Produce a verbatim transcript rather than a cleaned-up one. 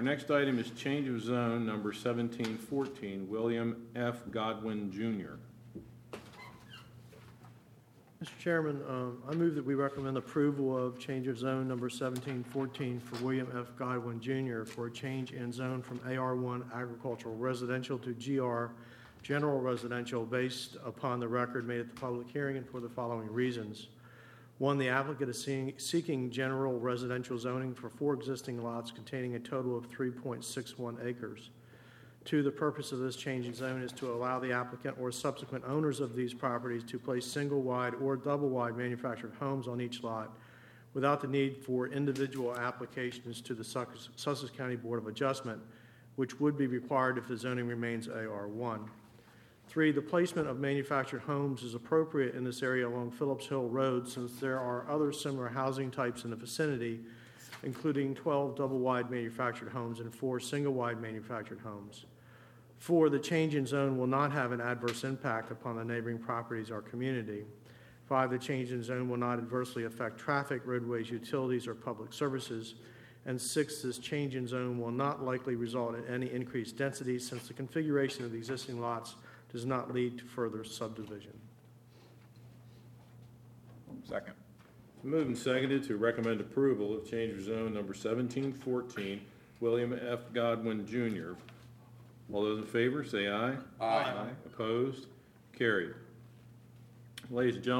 Our next item is change of zone number seventeen fourteen, William F. Godwin, Junior Mister Chairman, um, I move that we recommend approval of change of zone number seventeen fourteen for William F. Godwin, Junior for a change in zone from A R one agricultural residential to G R general residential based upon the record made at the public hearing and for the following reasons. One, the applicant is seeing, seeking general residential zoning for four existing lots containing a total of three point six one acres. Two, the purpose of this change in zone is to allow the applicant or subsequent owners of these properties to place single-wide or double-wide manufactured homes on each lot without the need for individual applications to the Sussex, Sussex County Board of Adjustment, which would be required if the zoning remains A R one. Three, the placement of manufactured homes is appropriate in this area along Phillips Hill Road since there are other similar housing types in the vicinity, including twelve double-wide manufactured homes and four single-wide manufactured homes. Four, the change in zone will not have an adverse impact upon the neighboring properties or community. Five, the change in zone will not adversely affect traffic, roadways, utilities, or public services. And six, this change in zone will not likely result in any increased density since the configuration of the existing lots does not lead to further subdivision. Second. Moved and seconded to recommend approval of change of zone number seventeen fourteen, William F. Godwin, Junior All those in favor, say aye. Aye. Opposed? Carried. Ladies and gentlemen,